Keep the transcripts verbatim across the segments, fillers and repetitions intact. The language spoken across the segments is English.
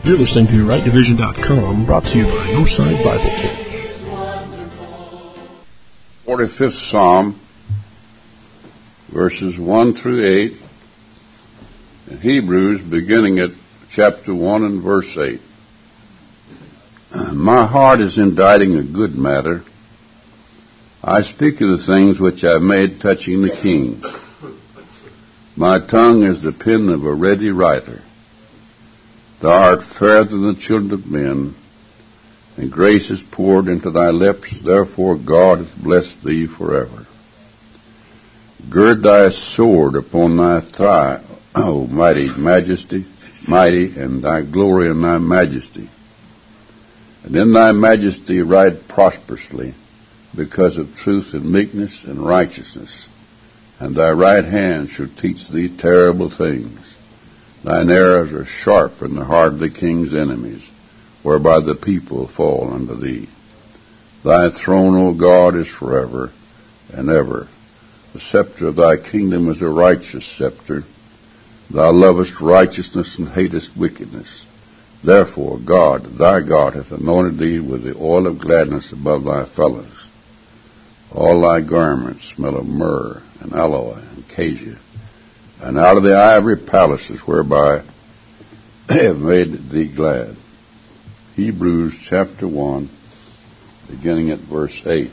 You're listening to right division dot com, brought to you by Northside Bible Church. forty-fifth Psalm, verses one through eight, in Hebrews, beginning at chapter one and verse eight. My heart is inditing a good matter. I speak of the things which I made touching the king. My tongue is the pen of a ready writer. Thou art fairer than the children of men, and grace is poured into thy lips. Therefore God hath blessed thee forever. Gird thy sword upon thy thigh, O mighty majesty, mighty, and thy glory in thy majesty. And in thy majesty ride prosperously, because of truth and meekness and righteousness. And thy right hand shall teach thee terrible things. Thine arrows are sharp in the heart of the king's enemies, whereby the people fall unto thee. Thy throne, O God, is forever and ever. The scepter of thy kingdom is a righteous scepter. Thou lovest righteousness and hatest wickedness. Therefore God, thy God, hath anointed thee with the oil of gladness above thy fellows. All thy garments smell of myrrh and aloe and cassia, and out of the ivory palaces whereby I have made thee glad. Hebrews chapter one, beginning at verse eight.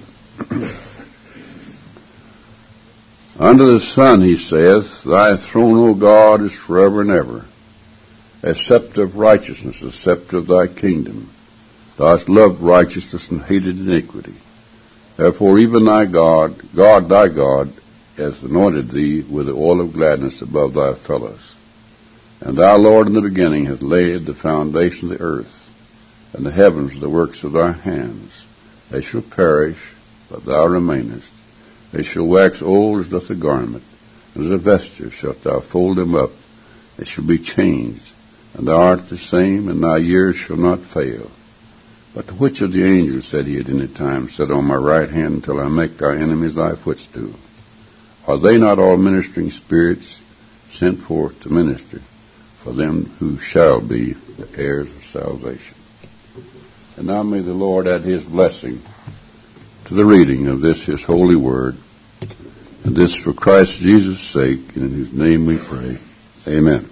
Under the sun, he saith, thy throne, O God, is forever and ever. A scepter of righteousness, a scepter of thy kingdom. Thou hast loved righteousness and hated iniquity. Therefore even thy God, God thy God, hath anointed thee with the oil of gladness above thy fellows. And thou, Lord, in the beginning hast laid the foundation of the earth, and the heavens are the works of thy hands. They shall perish, but thou remainest. They shall wax old as doth a garment, and as a vesture shalt thou fold them up. They shall be changed, and thou art the same, and thy years shall not fail. But to which of the angels said he at any time, Sit on my right hand until I make thy enemies thy footstool? Are they not all ministering spirits sent forth to minister for them who shall be the heirs of salvation? And now may the Lord add his blessing to the reading of this his holy word, and this for Christ Jesus' sake, and in whose name we pray. Amen.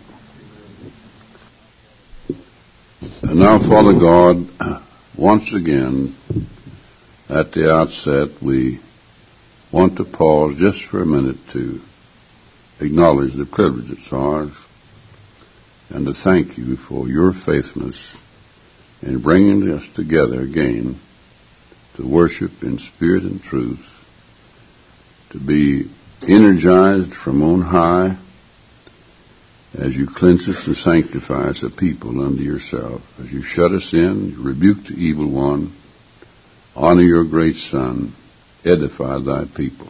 And now, Father God, once again, at the outset, we want to pause just for a minute to acknowledge the privilege it's ours and to thank you for your faithfulness in bringing us together again to worship in spirit and truth, to be energized from on high as you cleanse us and sanctify us a people unto yourself, as you shut us in, rebuke the evil one, honor your great Son, edify thy people.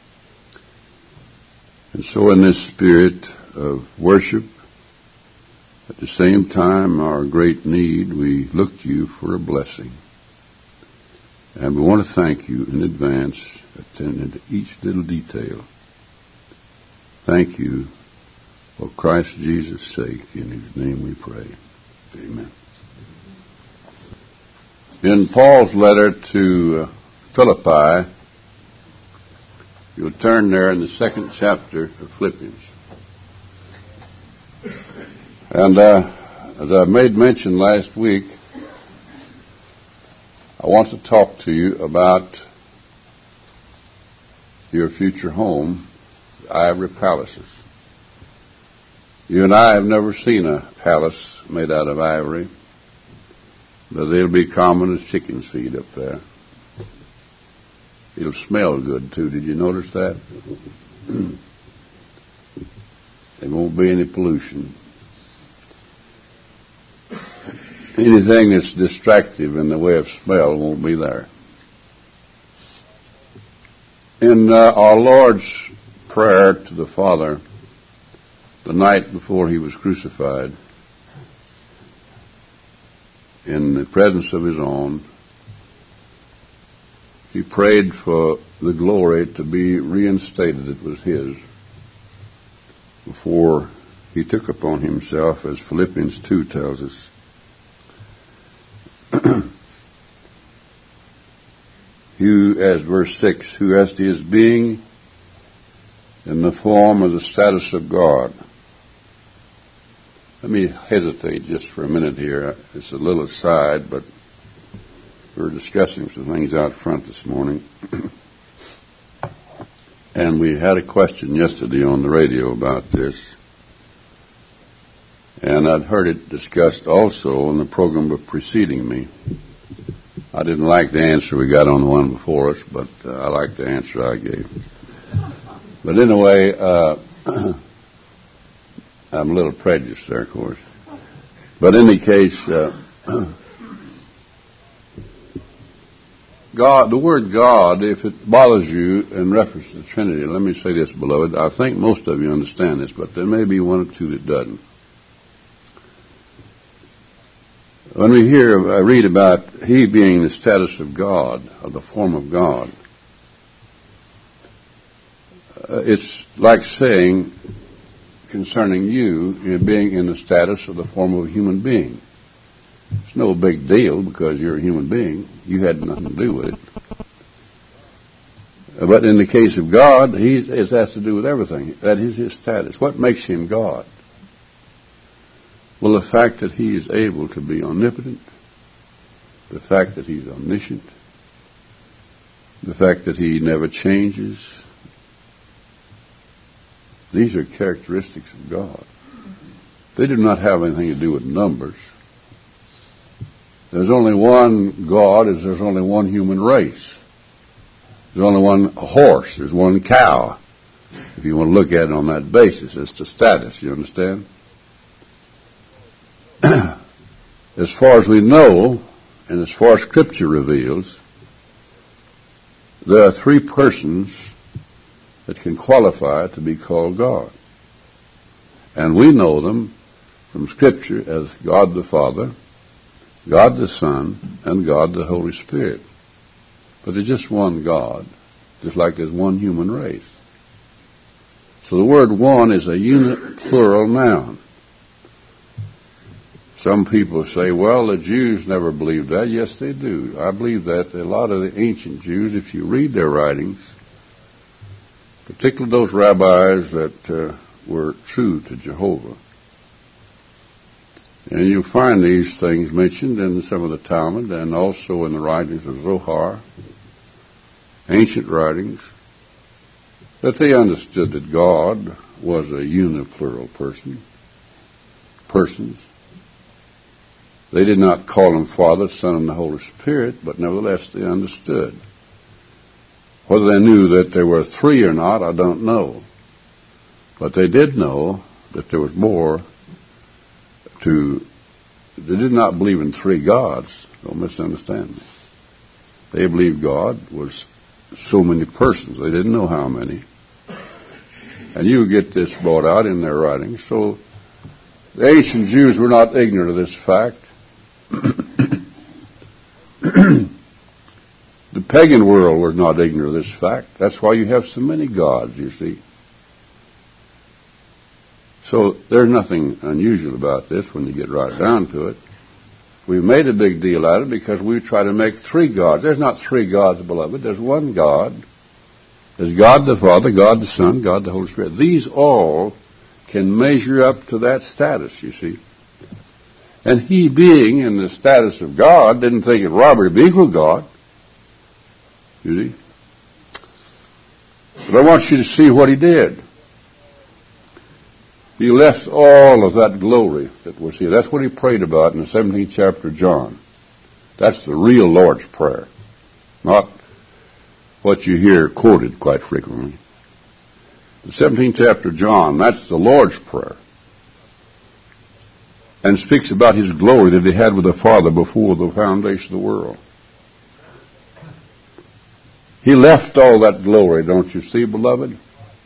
And so in this spirit of worship, at the same time our great need, we look to you for a blessing. And we want to thank you in advance, attending to each little detail. Thank you for Christ Jesus' sake, in his name we pray. Amen. In Paul's letter to uh, Philippi, you'll turn there in the second chapter of Philippians. And uh, as I made mention last week, I want to talk to you about your future home, the Ivory Palaces. You and I have never seen a palace made out of ivory, but they'll be common as chicken's feed up there. It'll smell good, too. Did you notice that? There won't be any pollution. Anything that's distractive in the way of smell won't be there. In uh, our Lord's prayer to the Father the night before he was crucified, in the presence of his own, he prayed for the glory to be reinstated. It was his before he took upon himself, as Philippians two tells us, who, as verse six, who as to his being in the form of the status of God. Let me hesitate just for a minute here. It's a little aside, but we're discussing some things out front this morning. And we had a question yesterday on the radio about this. And I'd heard it discussed also in the program preceding me. I didn't like the answer we got on the one before us, but uh, I liked the answer I gave. But anyway, uh, I'm a little prejudiced there, of course. But in any case, uh, God, the word God, if it bothers you in reference to the Trinity, let me say this, beloved. I think most of you understand this, but there may be one or two that doesn't. When we hear, I read about he being the status of God, of the form of God, uh, it's like saying concerning you, you being in the status of the form of a human being. It's no big deal because you're a human being. You had nothing to do with it. But in the case of God, he, it has to do with everything. That is his status. What makes him God? Well, the fact that he is able to be omnipotent, the fact that he's omniscient, the fact that he never changes, these are characteristics of God. They do not have anything to do with numbers. There's only one God, as there's only one human race. There's only one horse, there's one cow. If you want to look at it on that basis, it's the status, you understand? As far as we know, and as far as Scripture reveals, there are three persons that can qualify to be called God. And we know them from Scripture as God the Father, God the Son, and God the Holy Spirit. But there's just one God, just like there's one human race. So the word one is a unit plural noun. Some people say, well, the Jews never believed that. Yes, they do. I believe that. A lot of the ancient Jews, if you read their writings, particularly those rabbis that uh, were true to Jehovah, and you'll find these things mentioned in some of the Talmud and also in the writings of Zohar, ancient writings, that they understood that God was a uniplural person, persons. They did not call him Father, Son, and the Holy Spirit, but nevertheless they understood. Whether they knew that there were three or not, I don't know. But they did know that there was more to... They did not believe in three gods. Don't misunderstand me. They believed God was so many persons. They didn't know how many. And you get this brought out in their writings. So the ancient Jews were not ignorant of this fact. The pagan world was not ignorant of this fact. That's why you have so many gods, you see. So there's nothing unusual about this when you get right down to it. We've made a big deal out of it because we try to make three gods. There's not three gods, beloved. There's one God. There's God the Father, God the Son, God the Holy Spirit. These all can measure up to that status, you see. And he, being in the status of God, didn't think it robbery to be equal to God. You see? But I want you to see what he did. He left all of that glory that was here. That's what he prayed about in the seventeenth chapter of John. That's the real Lord's Prayer, not what you hear quoted quite frequently. The seventeenth chapter of John, that's the Lord's Prayer, and speaks about his glory that he had with the Father before the foundation of the world. He left all that glory, don't you see, beloved?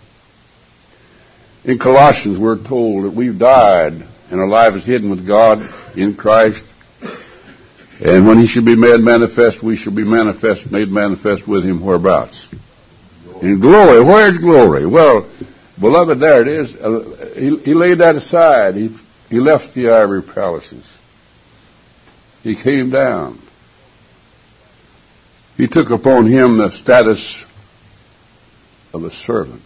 In Colossians, we're told that we've died and our life is hidden with God in Christ. And when he shall be made manifest, we shall be manifest, made manifest with him whereabouts? In glory. Where's glory? Well, beloved, there it is. Uh, he, he laid that aside. He, he left the ivory palaces. He came down. He took upon him the status of a servant.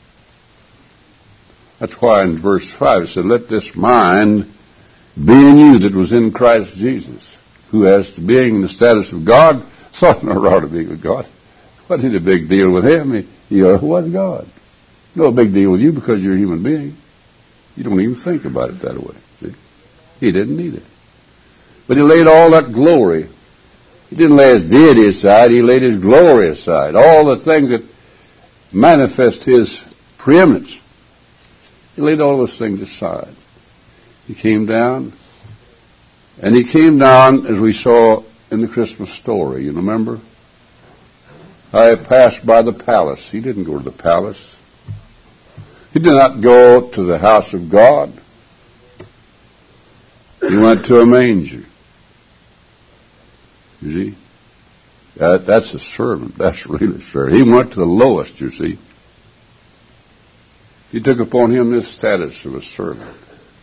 That's why in verse five it said, let this mind be in you that was in Christ Jesus, who as to being in the status of God, thought no wrong to be with God. Wasn't a big deal with him. He, he was God. No big deal with you because you're a human being. You don't even think about it that way. See? He didn't need it. But he laid all that glory. He didn't lay his deity aside. He laid his glory aside. All the things that manifest his preeminence. He laid all those things aside. He came down. And he came down, as we saw in the Christmas story. You remember? I passed by the palace. He didn't go to the palace. He did not go to the house of God. He went to a manger. You see? That, that's a servant. That's really a servant. He went to the lowest, you see. He took upon him this status of a servant.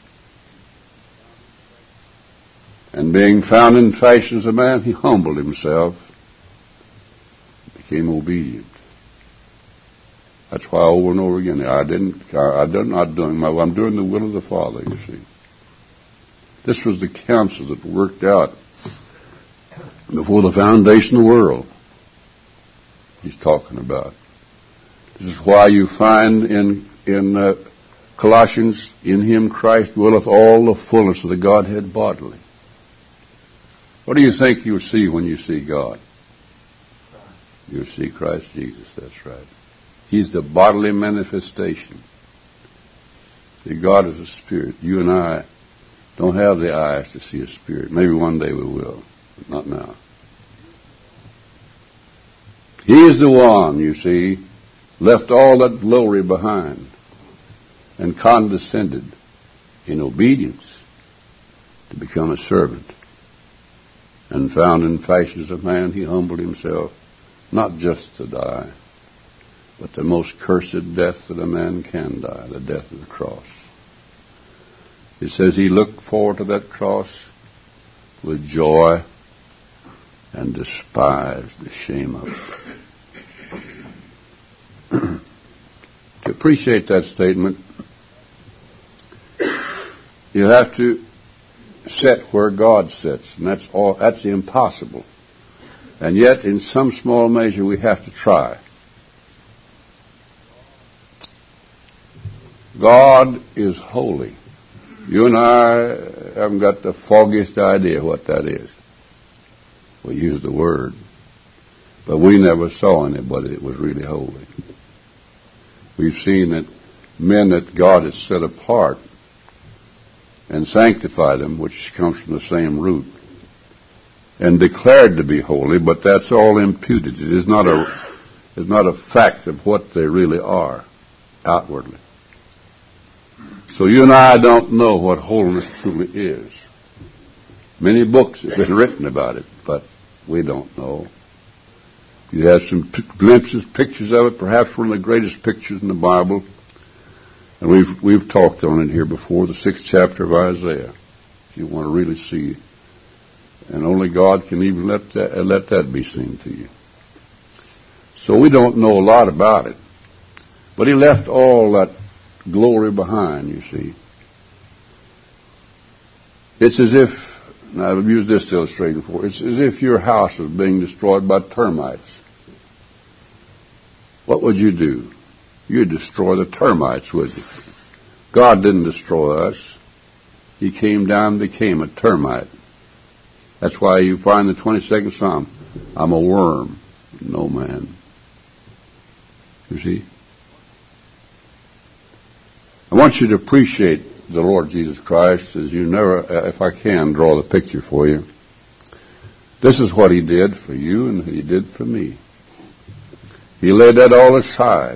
And being found in fashion as a man, he humbled himself, became obedient. That's why over and over again, I didn't, I, I'm not doing my, I'm doing the will of the Father, you see. This was the counsel that worked out before the foundation of the world. He's talking about. This is why you find in in uh, Colossians, in him Christ dwelleth all the fullness of the Godhead bodily. What do you think you'll see when you see God? You'll see Christ Jesus, that's right. He's the bodily manifestation. See, God is a spirit. You and I don't have the eyes to see a spirit. Maybe one day we will, but not now. He is the one, you see, left all that glory behind and condescended in obedience to become a servant. And found in fashion as a man, he humbled himself, not just to die, but the most cursed death that a man can die, the death of the cross. It says he looked forward to that cross with joy and despised the shame of it. To appreciate that statement, you have to set where God sits, and that's all. That's impossible. And yet, in some small measure, we have to try. God is holy. You and I haven't got the foggiest idea what that is. We use the word, but we never saw anybody that was really holy. We've seen that men that God has set apart and sanctified them, which comes from the same root, and declared to be holy, but that's all imputed. It is not a, it's not a fact of what they really are outwardly. So you and I don't know what holiness truly is. Many books have been written about it, but we don't know. You have some p- glimpses, pictures of it, perhaps one of the greatest pictures in the Bible. And we've we've talked on it here before, the sixth chapter of Isaiah, if you want to really see. And only God can even let that, uh, let that be seen to you. So we don't know a lot about it. But he left all that glory behind, you see. It's as if, and I've used this illustration before, it's as if your house is being destroyed by termites. What would you do? You'd destroy the termites, would you? God didn't destroy us. He came down and became a termite. That's why you find the twenty-second Psalm, I'm a worm, no man. You see? I want you to appreciate the Lord Jesus Christ as you never, if I can, draw the picture for you. This is what he did for you and he did for me. He laid that all aside.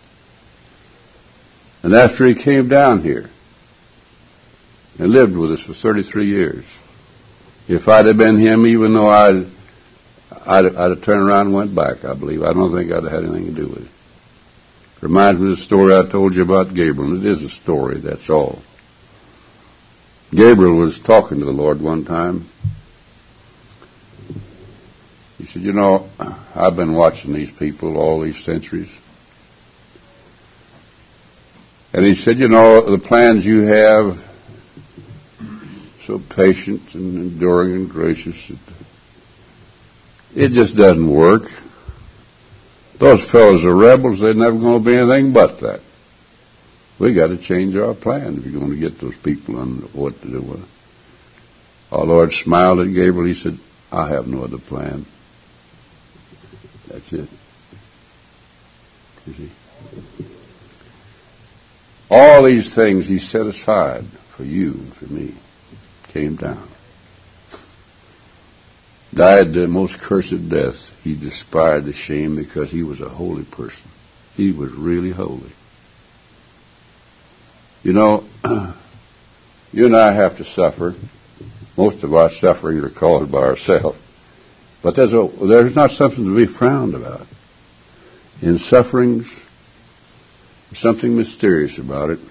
And after he came down here and lived with us for thirty-three years, if I'd have been him, even though I'd, I'd, I'd have turned around and went back, I believe, I don't think I'd have had anything to do with it. It reminds me of the story I told you about Gabriel. It is a story, that's all. Gabriel was talking to the Lord one time, said, you know, I've been watching these people all these centuries. And he said, you know, the plans you have, so patient and enduring and gracious, it just doesn't work. Those fellows are rebels. They're never going to be anything but that. We got to change our plan if you're going to get those people on what to do with it. Our Lord smiled at Gabriel. He said, I have no other plan. That's it. You see? All these things he set aside for you and for me came down. Died the most cursed death. He despised the shame because he was a holy person. He was really holy. You know, you and I have to suffer. Most of our sufferings are caused by ourselves. But there's, a, there's not something to be frowned about. In sufferings, there's something mysterious about it.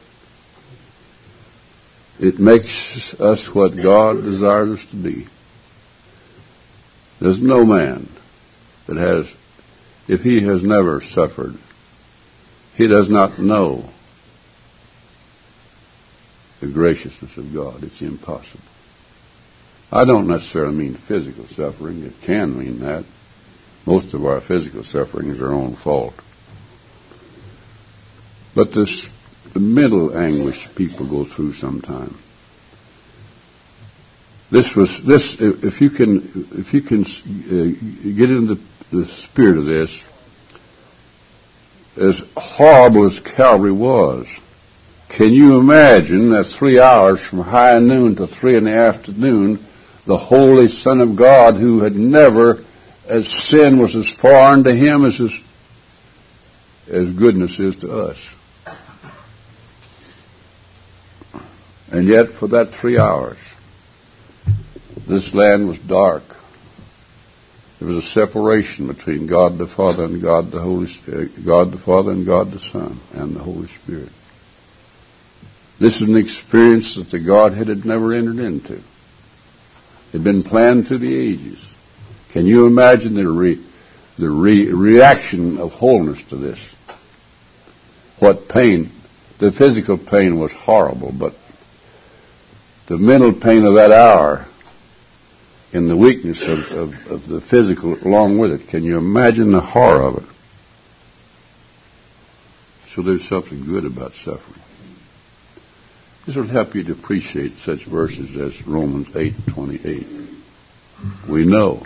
It makes us what God desires us to be. There's no man that has, if he has never suffered, he does not know the graciousness of God. It's impossible. I don't necessarily mean physical suffering. It can mean that. Most of our physical suffering is our own fault. But this, the mental anguish people go through sometimes. This was this. If you can, if you can uh, get into the, the spirit of this, as horrible as Calvary was, can you imagine that three hours from high noon to three in the afternoon, the Holy Son of God, who had never, as sin was as foreign to him as his, as goodness is to us, and yet for that three hours. This land was dark. There was a separation between God the Father and God the Holy uh, God the Father and God the Son and the Holy Spirit. This is an experience that the Godhead had never entered into. It had been planned through the ages. Can you imagine the re, the re, reaction of wholeness to this? What pain? The physical pain was horrible, but the mental pain of that hour, in the weakness of, of, of the physical along with it. Can you imagine the horror of it? So there's something good about suffering. This will help you to appreciate such verses as Romans eight twenty-eight. We know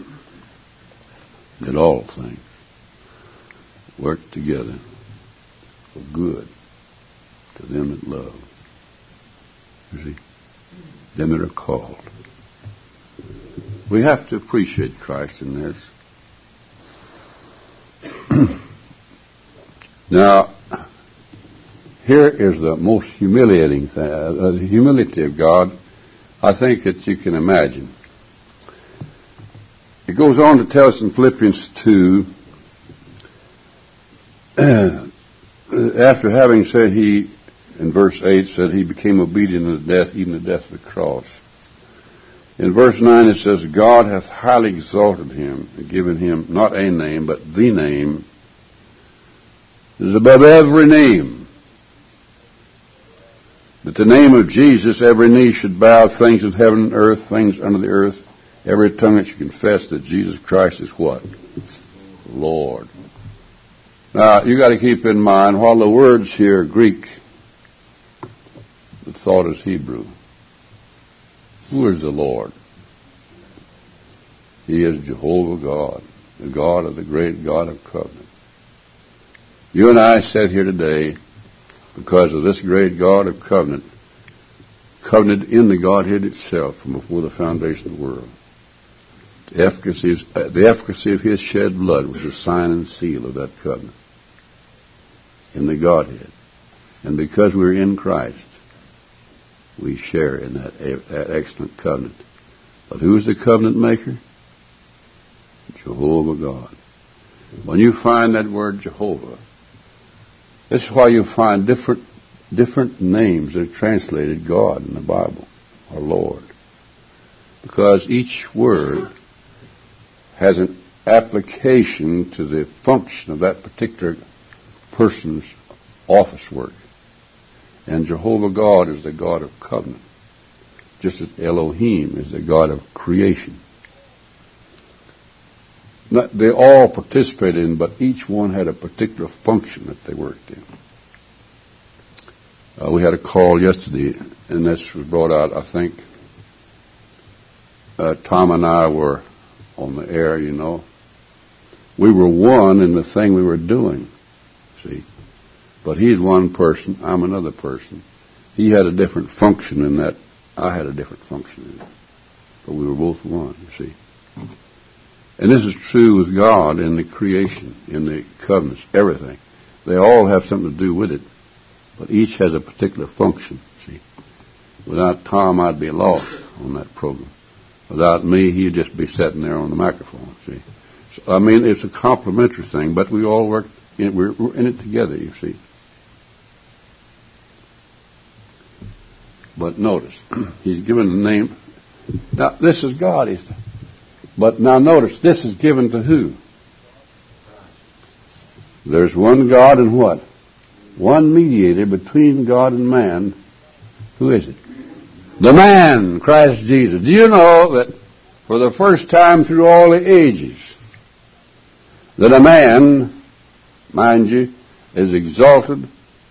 that all things work together for good to them that love. You see? Them that are called. We have to appreciate Christ in this. Now, here is the most humiliating thing, uh, the humility of God, I think, that you can imagine. It goes on to tell us in Philippians two, after having said he, in verse eight, said he became obedient unto death, even the death of the cross. In verse nine it says, God hath highly exalted him and given him not a name, but the name that is above every name. That the name of Jesus, every knee should bow, things in heaven and earth, things under the earth, every tongue that should confess that Jesus Christ is what? Lord. Now, you got to keep in mind, while the words here are Greek, the thought is Hebrew. Who is the Lord? He is Jehovah God, the God of the great God of covenant. You and I sit here today because of this great God of covenant, covenanted in the Godhead itself from before the foundation of the world. The efficacy, is, uh, the efficacy of his shed blood was the sign and seal of that covenant in the Godhead. And because we're in Christ, we share in that, that excellent covenant. But who's the covenant maker? Jehovah God. When you find that word Jehovah, this is why you find different different names that are translated God in the Bible, or Lord. Because each word has an application to the function of that particular person's office work. And Jehovah God is the God of covenant, just as Elohim is the God of creation. Not, they all participated in, but each one had a particular function that they worked in. Uh, we had a call yesterday, and this was brought out, I think. Uh, Tom and I were on the air, you know. We were one in the thing we were doing, see. But he's one person, I'm another person. He had a different function in that. I had a different function in it. But we were both one, you see. And this is true with God in the creation, in the covenants, everything. They all have something to do with it, but each has a particular function, see. Without Tom, I'd be lost on that program. Without me, he'd just be sitting there on the microphone, see. So, I mean, it's a complementary thing, but we all work in, we're, we're in it together, you see. But notice, he's given the name. Now, this is God. He's, but now notice, this is given to who? There's one God and what? One mediator between God and man. Who is it? The man, Christ Jesus. Do you know that for the first time through all the ages, that a man, mind you, is exalted?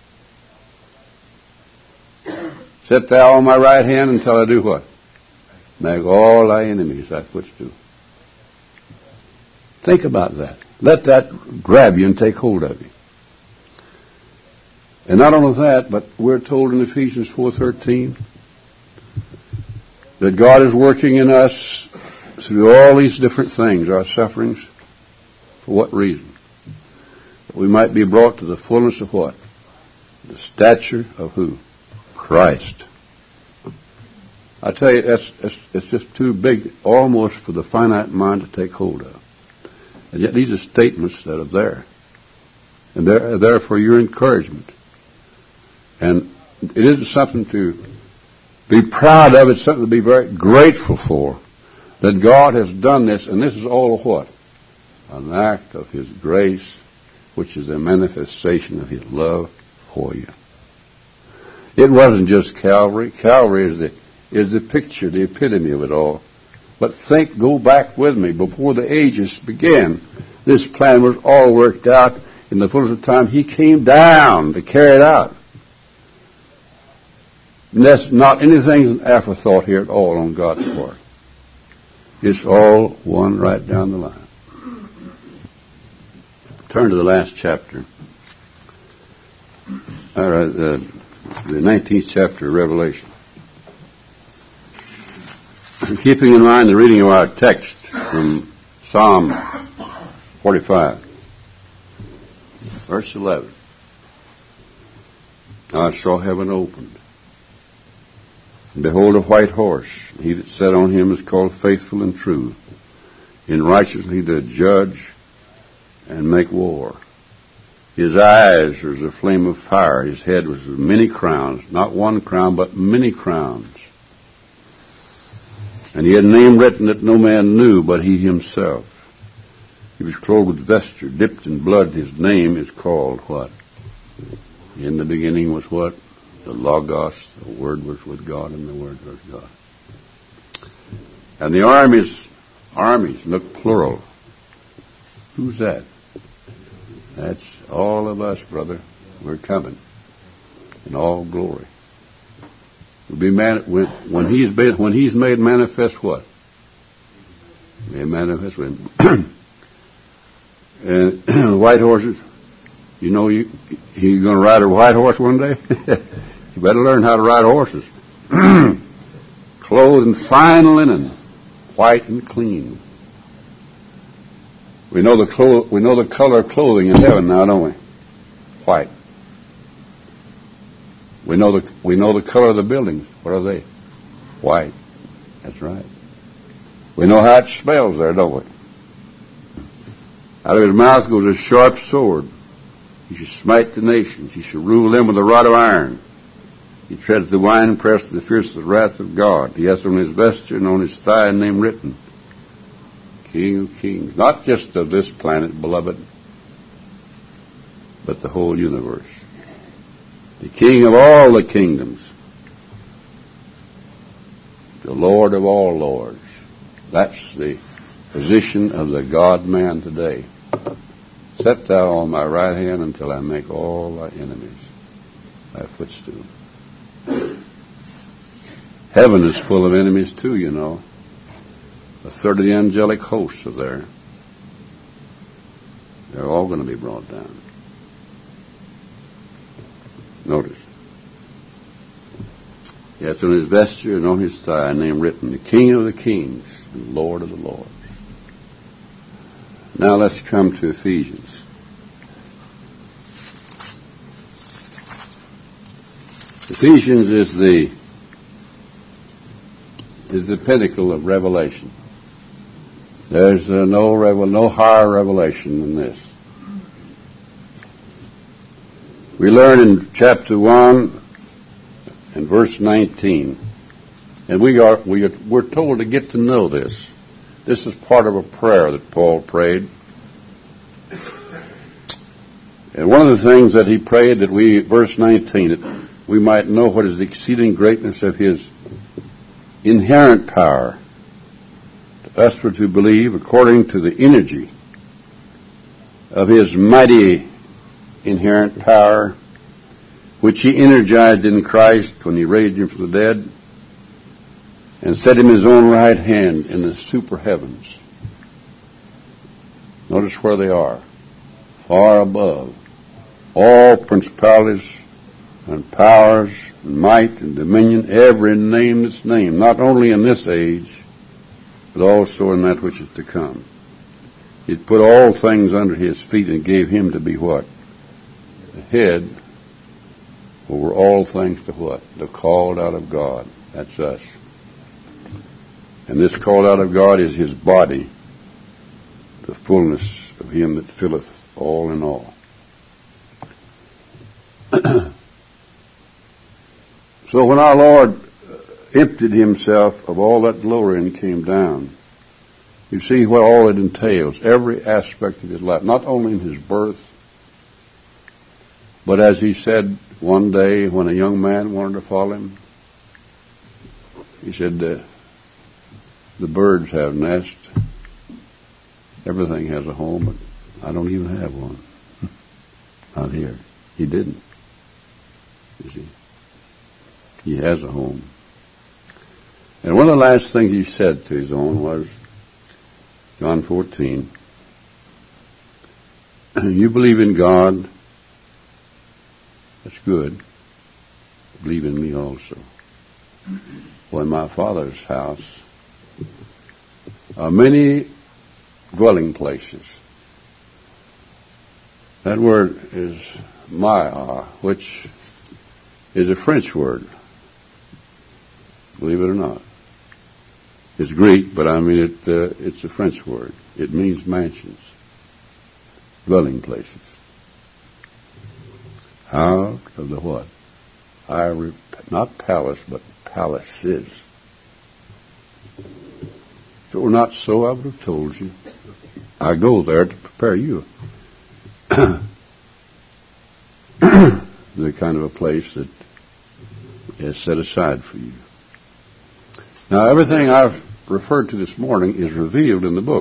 Sit thou on my right hand until I do what? Make all thy enemies thy footstool. Think about that. Let that grab you and take hold of you. And not only that, but we're told in Ephesians four thirteen that God is working in us through all these different things, our sufferings. For what reason? That we might be brought to the fullness of what? The stature of who? Christ. I tell you, that's, that's, it's just too big almost for the finite mind to take hold of. And yet these are statements that are there. And they're there for your encouragement. And it isn't something to be proud of. It's something to be very grateful for. That God has done this, and this is all what? An act of His grace, which is a manifestation of His love for you. It wasn't just Calvary. Calvary is the, is the picture, the epitome of it all. But think, go back with me. Before the ages began, this plan was all worked out. In the fullness of time, He came down to carry it out. And that's not anything's an afterthought here at all on God's part. It's all one right down the line. Turn to the last chapter. All right, uh, the nineteenth chapter of Revelation. Keeping in mind the reading of our text from Psalm forty-five, verse eleven. I saw heaven opened, and behold a white horse. He that sat on him is called Faithful and True. In righteousness he doth judge and make war. His eyes are as a flame of fire. His head was with many crowns. Not one crown, but many crowns. And he had a name written that no man knew but he himself. He was clothed with vesture, dipped in blood. His name is called what? In the beginning was what? The Logos. The Word was with God, and the Word was God. And the armies, armies, look plural. Who's that? That's all of us, brother. We're coming in all glory. We'll be man, when, when he's been, when he's made manifest, what? Made manifest when and white horses. You know, you you're going to ride a white horse one day. You better learn how to ride horses. Clothed in fine linen, white and clean. We know the clo- we know the color of clothing in heaven now, don't we? White. We know the we know the color of the buildings. What are they? White. That's right. We know how it smells there, don't we? Out of his mouth goes a sharp sword. He shall smite the nations. He shall rule them with a rod of iron. He treads the winepress of the fierce wrath of God. He has on his vesture and on his thigh a name written, King of kings. Not just of this planet, beloved, but the whole universe. The King of all the kingdoms. The Lord of all lords. That's the position of the God-man today. Set thou on my right hand until I make all thy enemies thy footstool. Heaven is full of enemies too, you know. A third of the angelic hosts are there. They're all going to be brought down. Notice. Yes, on his vesture and on his thigh, a name written, the King of the kings and Lord of the lords. Now let's come to Ephesians. Ephesians is the is the pinnacle of revelation. There's uh, no revel, no higher revelation than this. We learn in chapter one and verse nineteen, and we are we are we're told to get to know this. This is part of a prayer that Paul prayed. And one of the things that he prayed that we, verse nineteen, that we might know what is the exceeding greatness of his inherent power, to us for to believe according to the energy of his mighty inherent power, which he energized in Christ when he raised him from the dead, and set him his own right hand in the super heavens. Notice where they are. Far above all principalities and powers and might and dominion, every name that's named, not only in this age, but also in that which is to come. He put all things under his feet and gave him to be what? The head over all things to what? The called out of God. That's us. And this called out of God is his body, the fullness of him that filleth all in all. So when our Lord emptied himself of all that glory and came down, you see what all it entails, every aspect of his life, not only in his birth, but as he said one day when a young man wanted to follow him, he said, uh, the birds have nests, everything has a home, but I don't even have one. Not here. He didn't. You see. He has a home. And one of the last things he said to his own was, John fourteen, you believe in God, that's good. Believe in me also. For in my Father's house are many dwelling places. That word is maya, which is a French word. Believe it or not. It's Greek, but I mean it. Uh, it's a French word. It means mansions, dwelling places. Out of the what? I rep- not palace, but palaces. If it were not so, I would have told you. I go there to prepare you. The kind of a place that is set aside for you. Now, everything I've referred to this morning is revealed in the book.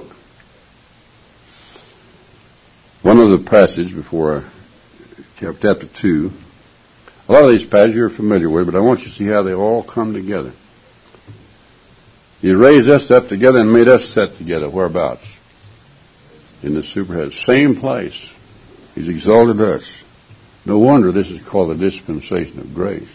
One of the passages before chapter two, a lot of these passages you're familiar with, but I want you to see how they all come together. He raised us up together and made us set together. Whereabouts? In the superhead. Same place. He's exalted us. No wonder this is called the dispensation of grace.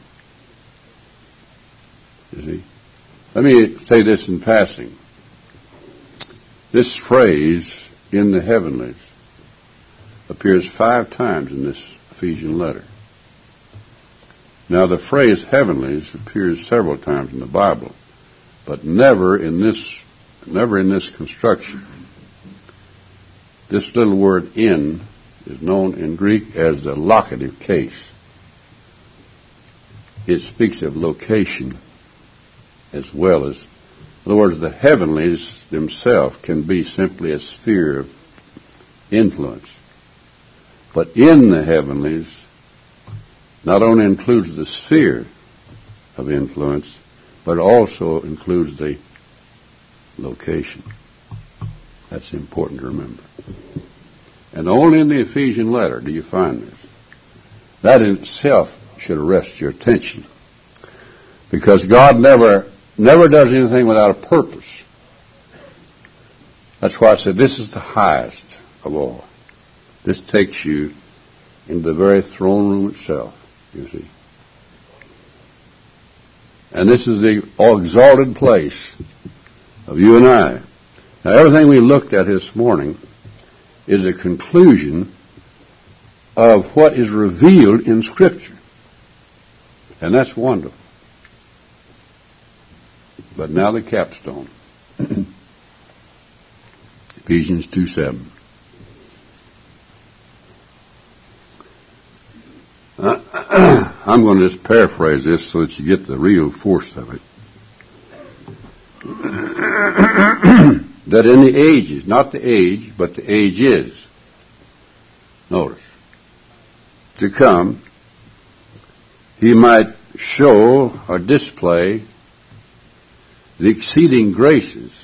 You see? Let me say this in passing. This phrase, in the heavenlies, appears five times in this Ephesian letter. Now, the phrase heavenlies appears several times in the Bible, but never in this, never in this construction. This little word in is known in Greek as the locative case. It speaks of location as well as In other words, the heavenlies themselves can be simply a sphere of influence. But in the heavenlies not only includes the sphere of influence, but also includes the location. That's important to remember. And only in the Ephesian letter do you find this. That in itself should arrest your attention. Because God never, never does anything without a purpose. That's why I said this is the highest of all. This takes you into the very throne room itself, you see. And this is the exalted place of you and I. Now, everything we looked at this morning is a conclusion of what is revealed in Scripture. And that's wonderful. But now the capstone. Ephesians two seven. I'm going to just paraphrase this so that you get the real force of it. That in the ages, not the age, but the ages, notice, to come, he might show or display the exceeding graces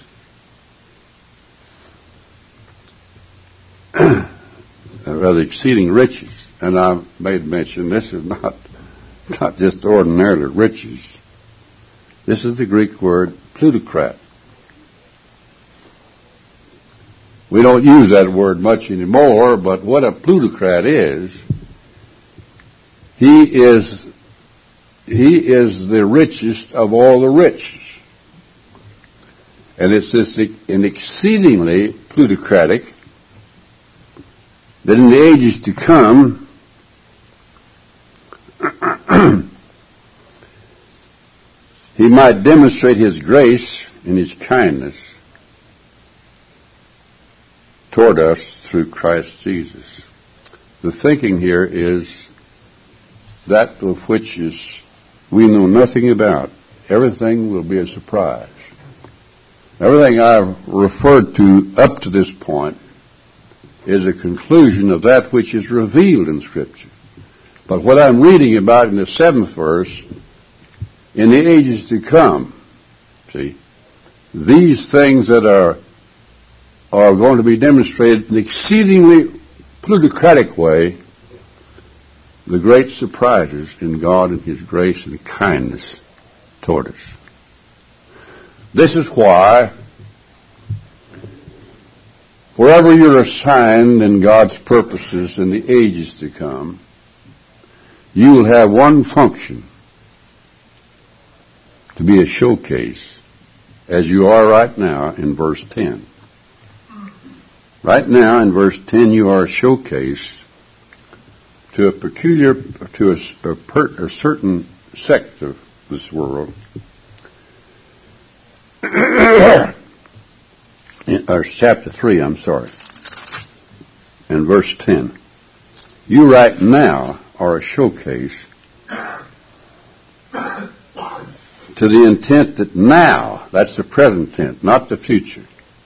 rather exceeding riches. And I made mention this is not not just ordinarily riches. This is the Greek word plutocrat. We don't use that word much anymore, but what a plutocrat is, he is he is the richest of all the rich. And it's this an exceedingly plutocratic that in the ages to come he might demonstrate his grace and his kindness toward us through Christ Jesus. The thinking here is that of which is we know nothing about. Everything will be a surprise. Everything I've referred to up to this point is a conclusion of that which is revealed in Scripture. But what I'm reading about in the seventh verse, in the ages to come, see, these things that are are going to be demonstrated in an exceedingly plutocratic way, the great surprises in God and His grace and kindness toward us. This is why wherever you're assigned in God's purposes in the ages to come, you will have one function, to be a showcase, as you are right now in verse ten. Right now in verse ten you are a showcase to a peculiar, to a, a, per, a certain sect of this world, or chapter three, I'm sorry, and verse ten. You right now are a showcase to the intent that now, that's the present tense, not the future,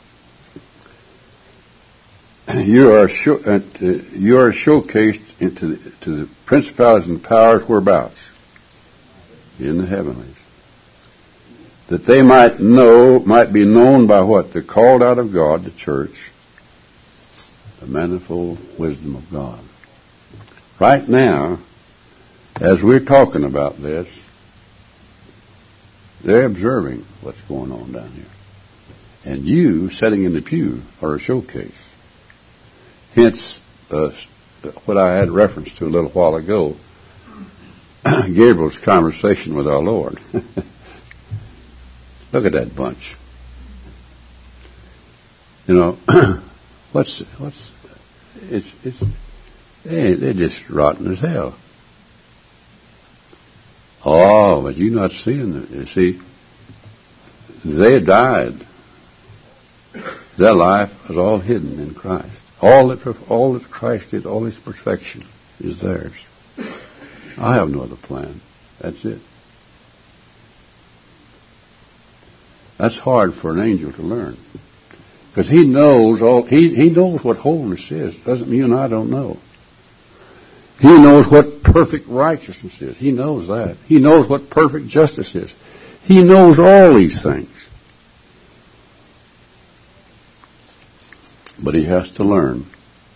you are show, uh, you are showcased into the, to the principalities and powers whereabouts? In the heavenlies. That they might know, might be known by what? The called out of God, the church, the manifold wisdom of God. Right now, as we're talking about this, they're observing what's going on down here. And you, sitting in the pew, are a showcase. Hence, uh, what I had reference to a little while ago, Gabriel's conversation with our Lord. Look at that bunch. You know, what's what's it's it's they they're just rotten as hell. Oh, but you're not seeing it. You see, they died. Their life is all hidden in Christ. All that all that Christ is, all His perfection is theirs. I have no other plan. That's it. That's hard for an angel to learn. Because he knows all he, he knows what holiness is. Doesn't mean you and I don't know. He knows what perfect righteousness is. He knows that. He knows what perfect justice is. He knows all these things. But he has to learn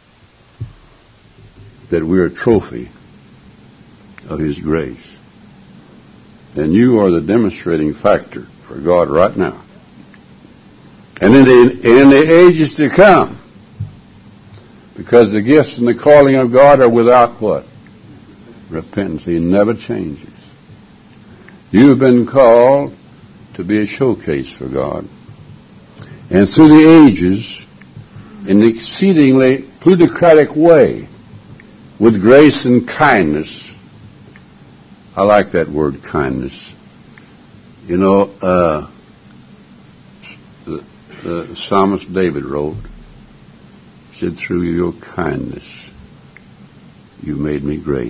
that we're a trophy of his grace. And you are the demonstrating factor for God right now. And in the, in the ages to come. Because the gifts and the calling of God are without what? Repentance. He never changes. You've been called to be a showcase for God. And through the ages, in an exceedingly plutocratic way, with grace and kindness. I like that word, kindness. You know, uh, the, the psalmist David wrote, said, through your kindness, you made me great.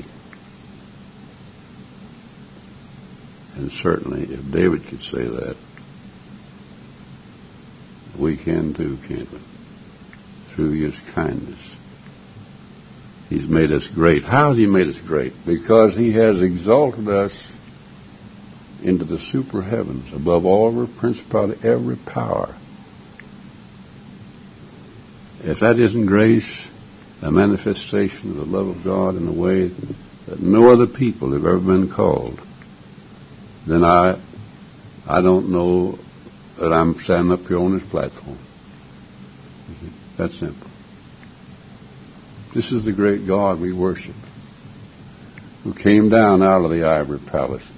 And certainly, if David could say that, we can too, can't we? Through his kindness. He's made us great. How has he made us great? Because he has exalted us into the super heavens, above all every principality, every power. If that isn't grace, a manifestation of the love of God in a way that no other people have ever been called, then I I don't know that I'm standing up here on this platform. That simple. This is the great God we worship, who came down out of the ivory palaces,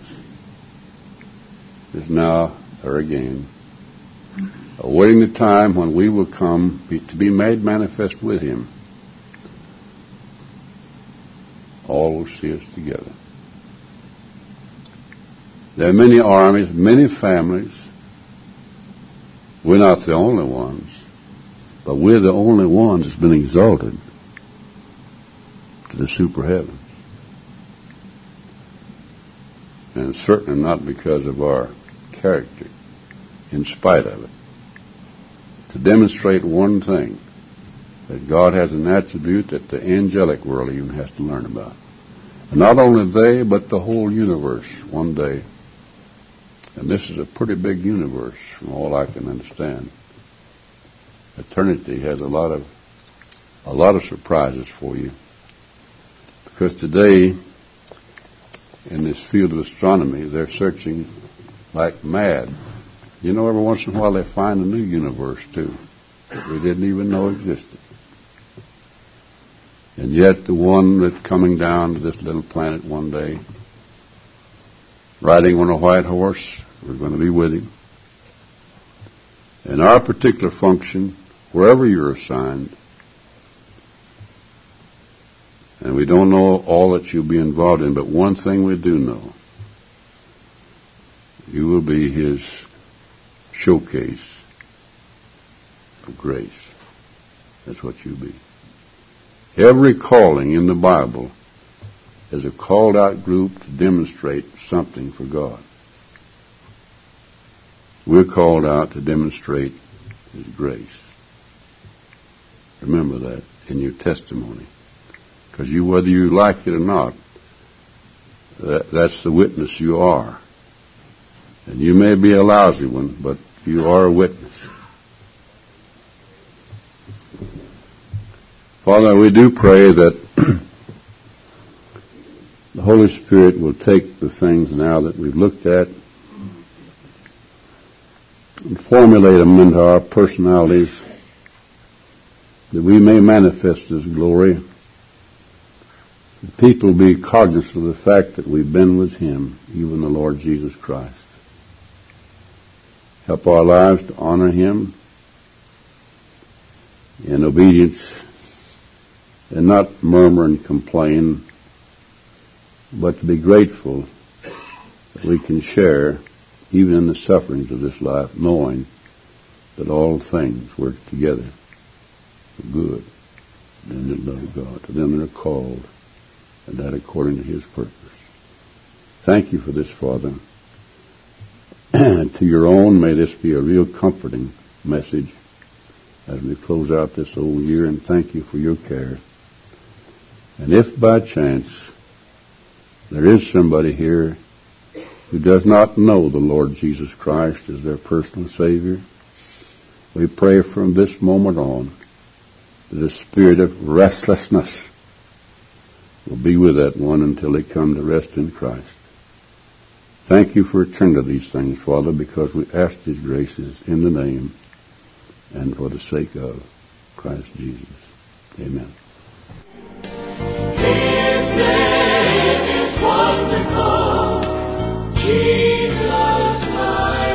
is now there again, awaiting the time when we will come be, to be made manifest with him. All will see us together. There are many armies, many families. We're not the only ones, but we're the only ones that's been exalted to the super heavens. And certainly not because of our character, in spite of it. To demonstrate one thing, that God has an attribute that the angelic world even has to learn about. And not only they, but the whole universe one day. And this is a pretty big universe from all I can understand. Eternity has a lot of a lot of surprises for you. Because today, in this field of astronomy, they're searching like mad. You know, every once in a while they find a new universe, too, that we didn't even know existed. And yet the one that's coming down to this little planet one day, riding on a white horse, we're going to be with him. And our particular function, wherever you're assigned, and we don't know all that you'll be involved in, but one thing we do know. You will be his showcase of grace. That's what you'll be. Every calling in the Bible is a called out group to demonstrate something for God. We're called out to demonstrate his grace. Remember that in your testimony. Because you, whether you like it or not, that, that's the witness you are. And you may be a lousy one, but you are a witness. Father, we do pray that the Holy Spirit will take the things now that we've looked at and formulate them into our personalities, that we may manifest His glory. That people be cognizant of the fact that we've been with Him, even the Lord Jesus Christ. Help our lives to honor Him in obedience and not murmur and complain, but to be grateful that we can share even in the sufferings of this life, knowing that all things work together for good to them that love God, to them that are called, and that according to His purpose. Thank you for this, Father. to your own, may this be a real comforting message as we close out this old year, and thank you for your care. And if by chance there is somebody here who does not know the Lord Jesus Christ as their personal Savior, we pray from this moment on that the spirit of restlessness will be with that one until they come to rest in Christ. Thank you for returning to these things, Father, because we ask these graces in the name and for the sake of Christ Jesus. Amen. His name is wonderful, Jesus my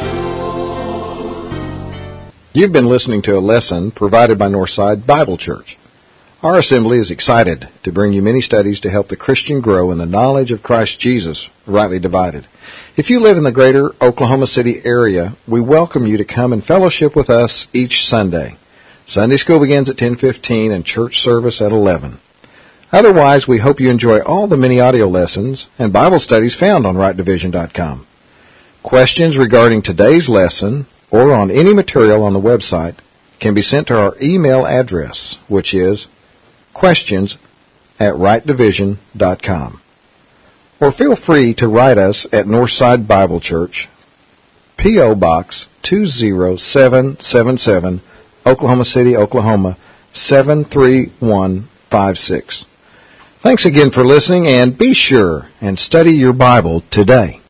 Lord. You've been listening to a lesson provided by Northside Bible Church. Our assembly is excited to bring you many studies to help the Christian grow in the knowledge of Christ Jesus, rightly divided. If you live in the greater Oklahoma City area, we welcome you to come and fellowship with us each Sunday. Sunday school begins at ten fifteen and church service at eleven. Otherwise, we hope you enjoy all the many audio lessons and Bible studies found on right division dot com. Questions regarding today's lesson or on any material on the website can be sent to our email address, which is questions at right division dot com. Or feel free to write us at Northside Bible Church, P O. Box two zero seven seven seven, Oklahoma City, Oklahoma seven three one five six. Thanks again for listening, and be sure and study your Bible today.